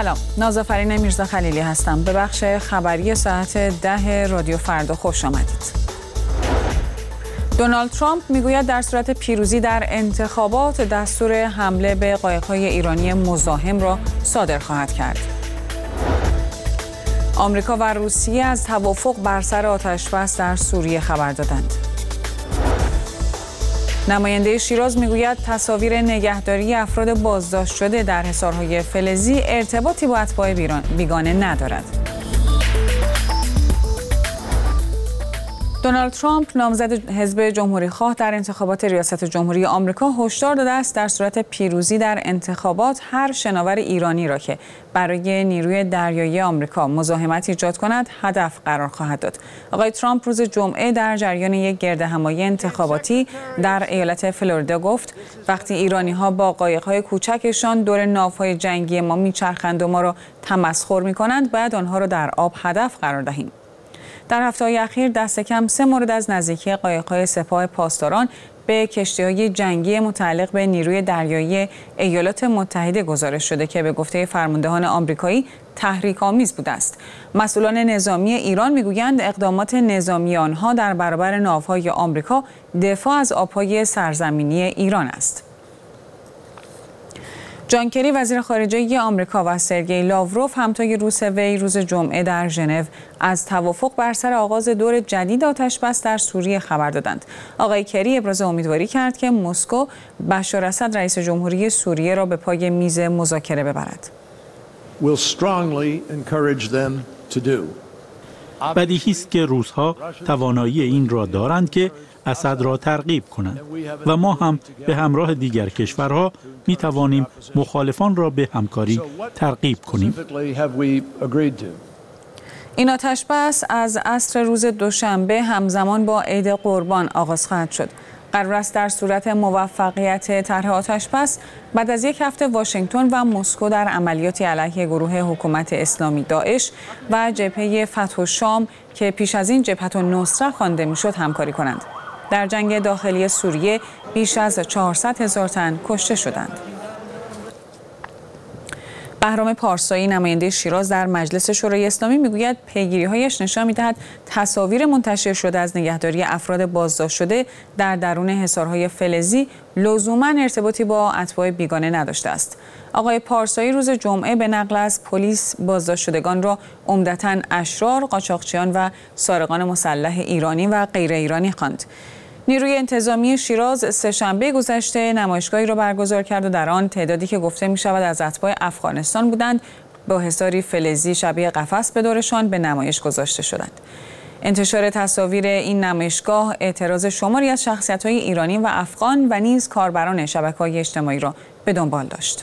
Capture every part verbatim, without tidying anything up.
سلام، نازافرین میرزا خلیلی هستم. به بخش خبری ساعت ده رادیو فردا خوش آمدید. دونالد ترامپ میگوید در صورت پیروزی در انتخابات دستور حمله به قایق‌های ایرانی مزاحم را صادر خواهد کرد. آمریکا و روسیه از توافق بر سر آتش‌بس در سوریه خبر دادند. نماینده شیراز میگوید تصاویر نگهداری افراد بازداشت شده در حصارهای فلزی ارتباطی با اتباع بیگانه ندارد. دونالد ترامپ نامزد حزب جمهوری‌خواه در انتخابات ریاست جمهوری آمریکا هشدار داده است در صورت پیروزی در انتخابات هر شناور ایرانی را که برای نیروی دریایی آمریکا مزاحمت ایجاد کند هدف قرار خواهد داد. آقای ترامپ روز جمعه در جریان یک گردهمایی انتخاباتی در ایالت فلوریدا گفت وقتی ایرانی‌ها با قایق‌های کوچکشان دور ناوهای جنگی ما میچرخند و ما را تمسخر می‌کنند، باید آنها را در آب هدف قرار دهیم. در هفته‌های اخیر دست کم سه مورد از نزدیکی قایق‌های سپاه پاسداران به کشتی‌های جنگی متعلق به نیروی دریایی ایالات متحده گزارش شده که به گفته فرماندهان آمریکایی تحریک‌آمیز بوده است. مسئولان نظامی ایران میگویند اقدامات نظامی آنها در برابر ناوهای آمریکا دفاع از آب‌های سرزمینی ایران است. جان کری وزیر خارجه آمریکا و سرگئی لاوروف همتای روس وی روز جمعه در ژنو از توافق بر سر آغاز دور جدید آتش‌بس در سوریه خبر دادند. آقای کری ابراز امیدواری کرد که مسکو بشار اسد رئیس جمهوری سوریه را به پای میز مذاکره ببرد. بدیهی است که روس‌ها توانایی این را دارند که اسد را ترغیب کنند و ما هم به همراه دیگر کشورها می توانیم مخالفان را به همکاری ترغیب کنیم. این آتش‌بس از عصر روز دوشنبه همزمان با عید قربان آغاز خواهد شد. قرار است در صورت موفقیت طرح آتش‌بس بعد از یک هفته واشنگتن و مسکو در عملیاتی علیه گروه حکومت اسلامی داعش و جبهه فتح الشام که پیش از این جبهه النصره خوانده میشد همکاری کنند. در جنگ داخلی سوریه بیش از چهارصد هزار تن کشته شدند. بهرام پارسایی نماینده شیراز در مجلس شورای اسلامی میگوید پیگیری‌هایش نشان می‌دهد تصاویر منتشر شده از نگهداری افراد بازداشت شده در درون حصارهای فلزی لزوماً ارتباطی با اتباع بیگانه نداشته است. آقای پارسایی روز جمعه به نقل از پلیس بازداشت شدگان را عمدتاً اشرار، قاچاقچیان و سارقان مسلح ایرانی و غیر ایرانی خواند. نیروی انتظامی شیراز سه‌شنبه گذشته نمایشگاهی را برگزار کرد و در آن تعدادی که گفته می شود از اتباع افغانستان بودند با حصاری فلزی شبیه قفس به دورشان به نمایش گذاشته شدند. انتشار تصاویر این نمایشگاه اعتراض شماری از شخصیت‌های ایرانی و افغان و نیز کاربران شبکه‌های اجتماعی را به دنبال داشت.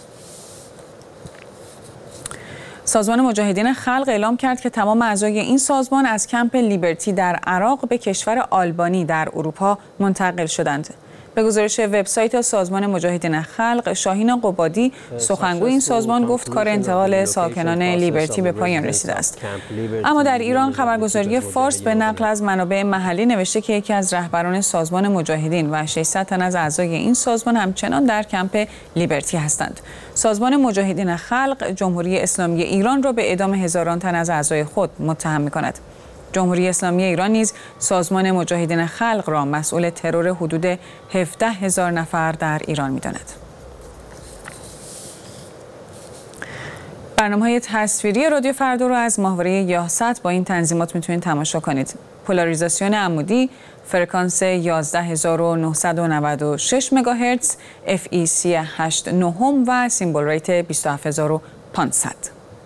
سازمان مجاهدین خلق اعلام کرد که تمام اعضای این سازمان از کمپ لیبرتی در عراق به کشور آلبانی در اروپا منتقل شدند. به گزارش وبسایت سازمان مجاهدین خلق، شاهین قبادی سخنگوی این سازمان گفت کار انتقال ساکنان لیبرتی به پایان رسیده است. اما در ایران خبرگزاری فارس به نقل از منابع محلی نوشته که یکی از رهبران سازمان مجاهدین و ششصد تن از اعضای این سازمان همچنان در کمپ لیبرتی هستند. سازمان مجاهدین خلق جمهوری اسلامی ایران را به اعدام هزاران تن از اعضای خود متهم می‌کند. جمهوری اسلامی ایران نیز سازمان مجاهدین خلق را مسئول ترور حدود هفده هزار نفر در ایران می‌داند. برنامه‌های تصویری رادیو فردا را از ماهواره یاست با این تنظیمات میتونید تماشا کنید. پولاریزاسیون عمودی، فرکانس یازده هزار و نهصد و نود و شش مگاهرتز، اف ای سی هشت نهم و سیمبل ریت بیست و هفت هزار و پانصد.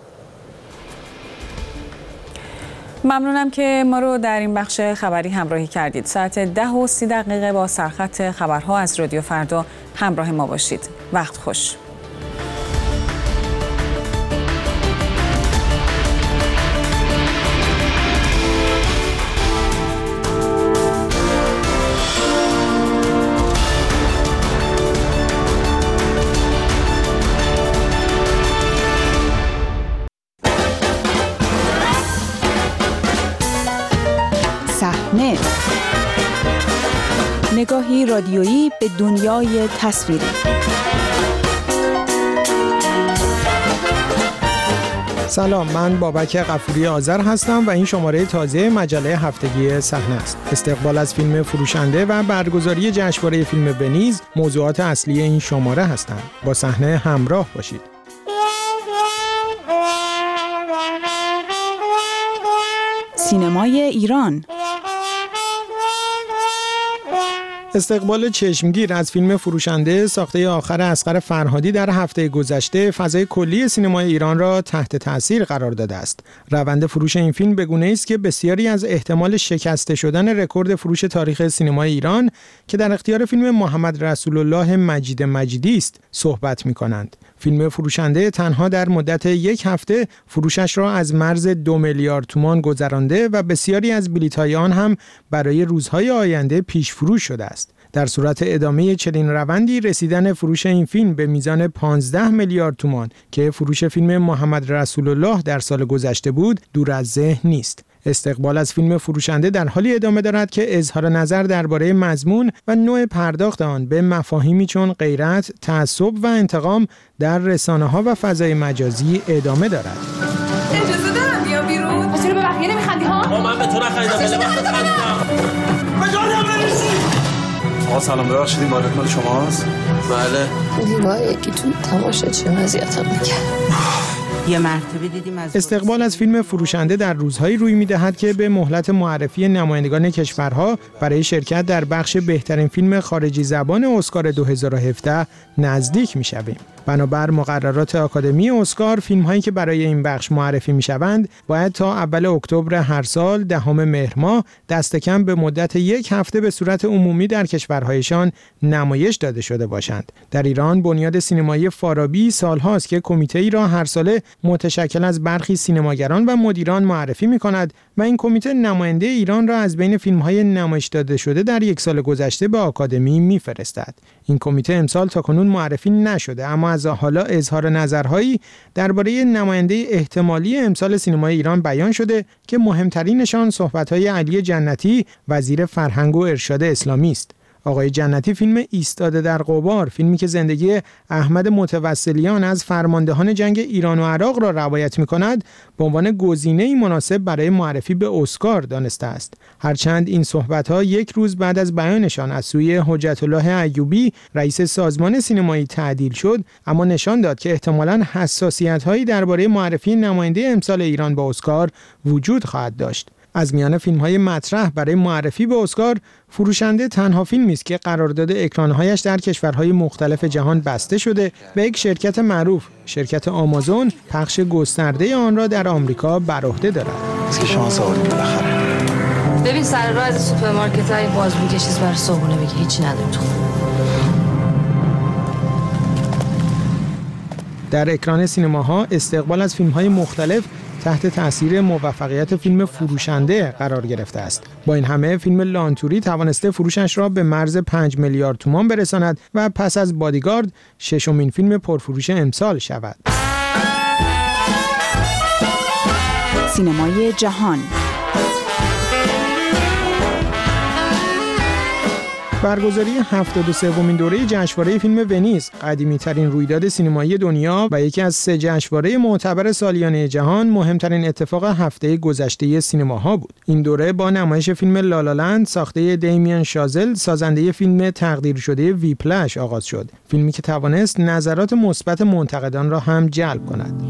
ممنونم که ما رو در این بخش خبری همراهی کردید. ساعت ده و سی دقیقه با سرخط خبرها از رادیو فردا همراه ما باشید. وقت خوش. صحنه، نگاهی رادیویی به دنیای تصویری. سلام، من بابک غفوری آذر هستم و این شماره تازه مجله هفتگی صحنه است. استقبال از فیلم فروشنده و برگزاری جشنواره فیلم ونیز موضوعات اصلی این شماره هستند. با صحنه همراه باشید. سینمای ایران. استقبال چشمگیر از فیلم فروشنده ساخته آخر اصغر فرهادی در هفته گذشته فضای کلی سینمای ایران را تحت تأثیر قرار داده است. روند فروش این فیلم به گونه‌ای است که بسیاری از احتمال شکسته شدن رکورد فروش تاریخ سینمای ایران که در اختیار فیلم محمد رسول الله مجید مجیدی است صحبت می‌کنند. فیلم فروشنده تنها در مدت یک هفته فروشش را از مرز دو میلیارد تومان گذرانده و بسیاری از بلیط‌های آن هم برای روزهای آینده پیش فروش شده است. در صورت ادامه چنین روندی رسیدن فروش این فیلم به میزان پانزده میلیارد تومان که فروش فیلم محمد رسول الله در سال گذشته بود دور از ذهن نیست. استقبال از فیلم فروشنده در حالی ادامه دارد که اظهار نظر درباره مضمون و نوع پرداخت آن به مفاهیمی چون غیرت، تعصب و انتقام در رسانه‌ها و فضای مجازی ادامه دارد. اجازه دارم بیام بیرون؟ چرا به بقیه نمیخندی ها؟ من به تو نخندیدم، به وقت خندیدم. مجالم برسی. آقا سلام، ببخشید این بالت مال شماست؟ بله. دیوار یکی تو تماشاچی اذیتم می‌کرد. یه مرتبه دیدیم از استقبال از فیلم فروشنده در روزهایی روی می‌دهد که به مهلت معرفی نمایندگان کشورها برای شرکت در بخش بهترین فیلم خارجی زبان اسکار دو هزار و هفده نزدیک می‌شویم. بنابر مقررات آکادمی اسکار، فیلم‌هایی که برای این بخش معرفی می‌شوند باید تا اول اکتبر هر سال دهم مهر ماه دست کم به مدت یک هفته به صورت عمومی در کشورهایشان نمایش داده شده باشند. در ایران بنیاد سینمایی فارابی سال‌هاست که کمیته‌ای را هر ساله متشکل از برخی سینماگران و مدیران معرفی می‌کند و این کمیته نماینده ایران را از بین فیلم‌های نمایش داده شده در یک سال گذشته به آکادمی می‌فرستد. این کمیته امسال تاکنون معرفی نشده، اما از حالا اظهار نظرهایی درباره نماینده احتمالی امسال سینمای ایران بیان شده که مهمترینشان صحبت‌های علی جنتی وزیر فرهنگ و ارشاد اسلامی است. آقای جنتی فیلم ایستاده در غبار، فیلمی که زندگی احمد متوسلیان از فرماندهان جنگ ایران و عراق را روایت می‌کند، به عنوان گزینه‌ای مناسب برای معرفی به اسکار دانسته است. هرچند این صحبت‌ها یک روز بعد از بیانشان از سوی حجت الله ایوبی رئیس سازمان سینمایی تعدیل شد، اما نشان داد که احتمالاً حساسیت‌هایی درباره معرفی نماینده امسال ایران به اسکار وجود خواهد داشت. از میان فیلم‌های مطرح برای معرفی به اسکار، فروشنده تنها فیلمی است که قرارداد اکران‌هایش در کشورهای مختلف جهان بسته شده و یک شرکت معروف، شرکت آمازون، پخش گسترده آن را در آمریکا بر عهده دارد. اسکی شانس آوردیم بالاخره. ببین سر راه از سوپرمارکت‌های باز میگه چیز برای صبحونه بگی، هیچی نداریم تو. در اکران سینماها استقبال از فیلم‌های مختلف تحت تأثیر موفقیت فیلم فروشنده قرار گرفته است. با این همه فیلم لانتوری توانسته فروشش را به مرز پنج میلیارد تومان برساند و پس از بادیگارد ششمین فیلم پرفروش امسال شود. سینمای جهان. برگزاری هفتاد و سومین دوره جشنواره فیلم ونیز، قدیمی‌ترین رویداد سینمایی دنیا و یکی از سه جشنواره معتبر سالیانه جهان، مهمترین اتفاق هفته گذشته سینماها بود. این دوره با نمایش فیلم لالا لند ساخته دیمین شازل، سازنده فیلم تقدیر شده ویپلش آغاز شد. فیلمی که توانست نظرات مثبت منتقدان را هم جلب کند.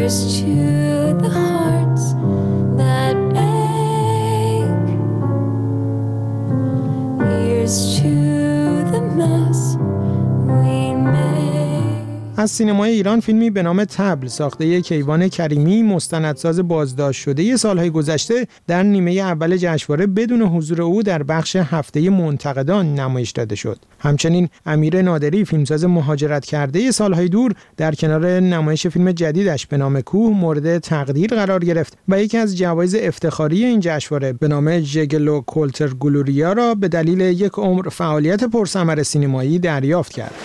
از سینمای ایران فیلمی به نام طبل ساخته کیوان کریمی، مستندساز بازداشت شده سالهای گذشته، در نیمه اول جشنواره بدون حضور او در بخش هفته منتقدان نمایش داده شد. همچنین امیر نادری، فیلمساز مهاجرت کرده سالهای دور، در کنار نمایش فیلم جدیدش به نام کوه مورد تقدیر قرار گرفت و یکی از جوایز افتخاری این جشنواره به نام ژگلو کولتر گلوریا را به دلیل یک عمر فعالیت پرثمر سینمایی دریافت کرد.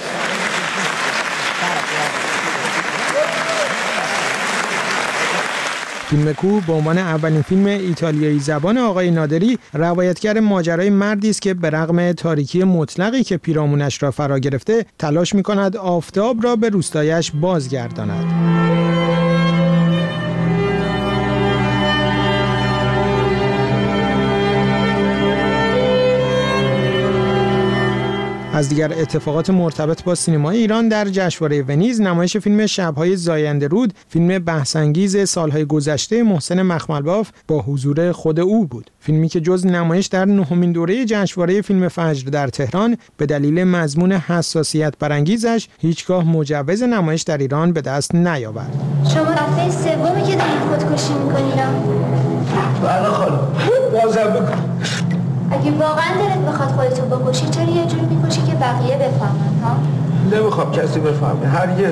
فیلم کوه به عنوان اولین فیلم ایتالیایی زبان آقای نادری روایتگر ماجرای مردی است که به رغم تاریکی مطلقی که پیرامونش را فرا گرفته تلاش می‌کند آفتاب را به روستایش بازگرداند. از دیگر اتفاقات مرتبط با سینمای ایران در جشنواره ونیز نمایش فیلم شب‌های زاینده رود، فیلم بحث‌انگیز سالهای گذشته محسن مخملباف با حضور خود او بود. فیلمی که جز نمایش در نهمین دوره جشنواره فیلم فجر در تهران به دلیل مضمون حساسیت برانگیزش هیچگاه مجوز نمایش در ایران به دست نیاورد. شما دفعه سومی که دارید خودکشی می‌کنید. بله خانم. بازم بکن. اگه واقعا دلت بخواد خودتو بکشی چرا یه جوری می‌کشی که بقیه بفهمن ها؟ نمیخوام کسی بفهمه. هرگز.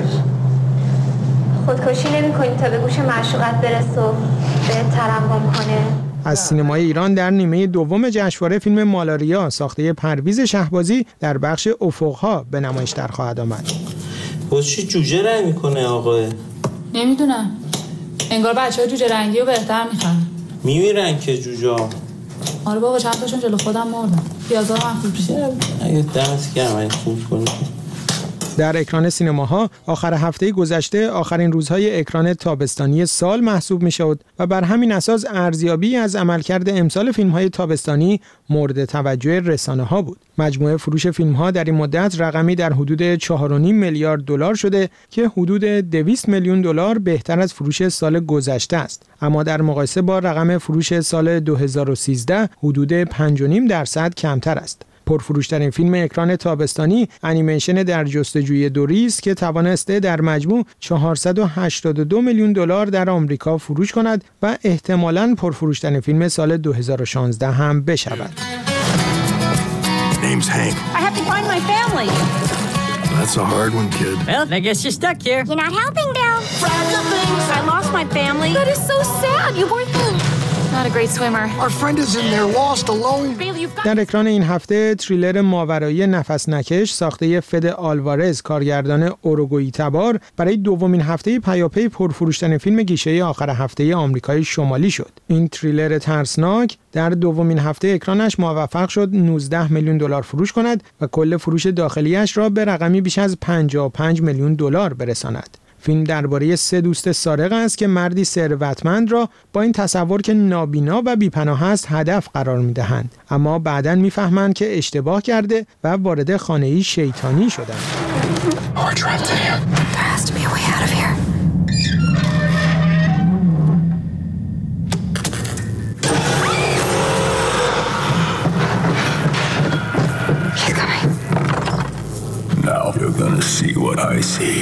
خودکشی نمی‌کنی تا به گوش معشوقت برسه و به ترحم کنه. از سینمای ایران در نیمه دوم جشنواره فیلم مالاریا ساخته پرویز شهبازی در بخش افق‌ها به نمایش در خواهد آمد. باز چی جوجه رنگ میکنه آقا؟ نمیدونم. انگار بچه‌ها جوجه رنگی رو بهتر میخوان. میمیرن که جوجه. آره بابا چند تاشون جلو خودم مردن. پیازا رو من خوب میشه. اگه دمت گرم اگه خوب کنی. در اکران سینماها آخر هفته گذشته آخرین روزهای اکران تابستانی سال محسوب می‌شد و بر همین اساس ارزیابی از عملکرد امسال فیلم‌های تابستانی مورد توجه رسانه‌ها بود. مجموعه فروش فیلم‌ها در این مدت رقمی در حدود چهار و نیم میلیارد دلار شده که حدود دویست میلیون دلار بهتر از فروش سال گذشته است. اما در مقایسه با رقم فروش سال دو هزار و سیزده حدود پنج و نیم درصد کمتر است. پرفروشترین فیلم اکران تابستانی انیمیشن در جستجوی دوری است که توانسته در مجموع چهارصد و هشتاد و دو میلیون دلار در آمریکا فروش کند و احتمالاً پرفروشترین فیلم سال دو هزار و شانزده هم بشود. Name's Hank. I have to find my family. That's a hard one, kid. Well, I guess you're stuck here. You're not helping, Bill. I lost my family. That is so sad. You weren't not a great swimmer. Our friend is in there lost alone. در اکران این هفته تریلر ماورایی نفس نکش ساخته فد آلوارز کارگردان اوروگوئی تبار برای دومین هفته پیاپی پرفروشترین فیلم گیشه‌ای آخر هفته آمریکای شمالی شد. این تریلر ترسناک در دومین هفته اکرانش موفق شد نوزده میلیون دلار فروش کند و کل فروش داخلیش را به رقمی بیش از پنجاه و پنج میلیون دلار برساند. فیلم درباره سه دوست سارق است که مردی ثروتمند را با این تصور که نابینا و بی‌پناه است هدف قرار می‌دهند، اما بعداً می‌فهمند که اشتباه کرده و وارد خانه‌ای شیطانی شدند. Now you're gonna see what I see.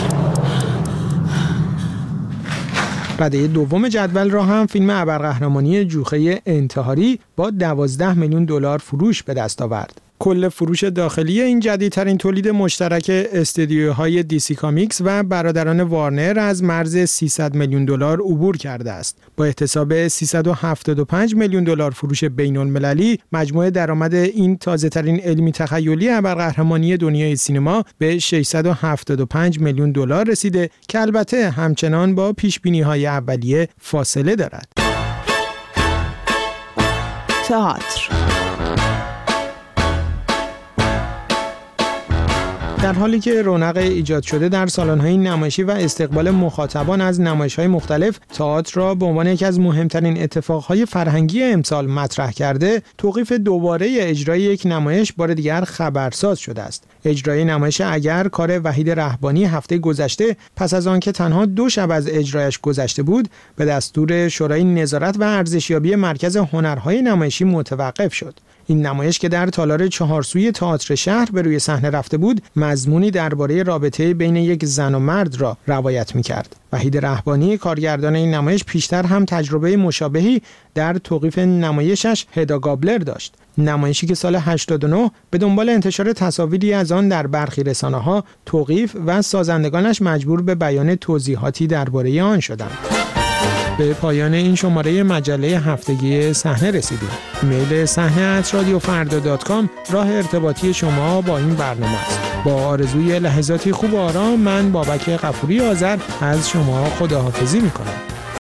رده دوم جدول را هم فیلم ابرقهرمانی جوخه انتحاری با دوازده میلیون دلار فروش به دست آورد. کل فروش داخلی این جدیدترین تولید مشترک استودیوهای دیسی کامیکس و برادران وارنر از مرز سیصد میلیون دلار عبور کرده است. با احتساب سیصد و هفتاد و پنج میلیون دلار فروش بین‌المللی، مجموع درآمد این تازه‌ترین علمی تخیلی ابرقهرمانی دنیای سینما به ششصد و هفتاد و پنج میلیون دلار رسیده که البته همچنان با پیش‌بینی‌های اولیه فاصله دارد. تئاتر. در حالی که رونق ایجاد شده در سالن‌های نمایشی و استقبال مخاطبان از نمایش‌های مختلف تئاتر را به عنوان یکی از مهمترین اتفاقهای فرهنگی امسال مطرح کرده، توقیف دوباره اجرای یک نمایش بار دیگر خبرساز شده است. اجرای نمایش اگر کار وحید رهبانی هفته گذشته پس از آنکه تنها دو شب از اجرایش گذشته بود، به دستور شورای نظارت و ارزشیابی مرکز هنرهای نمایشی متوقف شد. این نمایش که در تالار چهارسوی تئاتر شهر به روی صحنه رفته بود، مضمونی درباره رابطه بین یک زن و مرد را روایت می‌کرد. وحید رهبانی کارگردان این نمایش پیشتر هم تجربه مشابهی در توقیف نمایشش هدا گابلر داشت. نمایشی که سال هشتاد و نه به دنبال انتشار تصاویری از آن در برخی رسانه‌ها توقیف و سازندگانش مجبور به بیان توضیحاتی درباره آن شدند. به پایان این شماره مجله هفتگی صحنه رسیدیم. ایمیل صحنه ات رادیو فردا دات کام راه ارتباطی شما با این برنامه است. با آرزوی لحظاتی خوب و آرام، من بابک غفوری آذر از شما خداحافظی می‌کنم.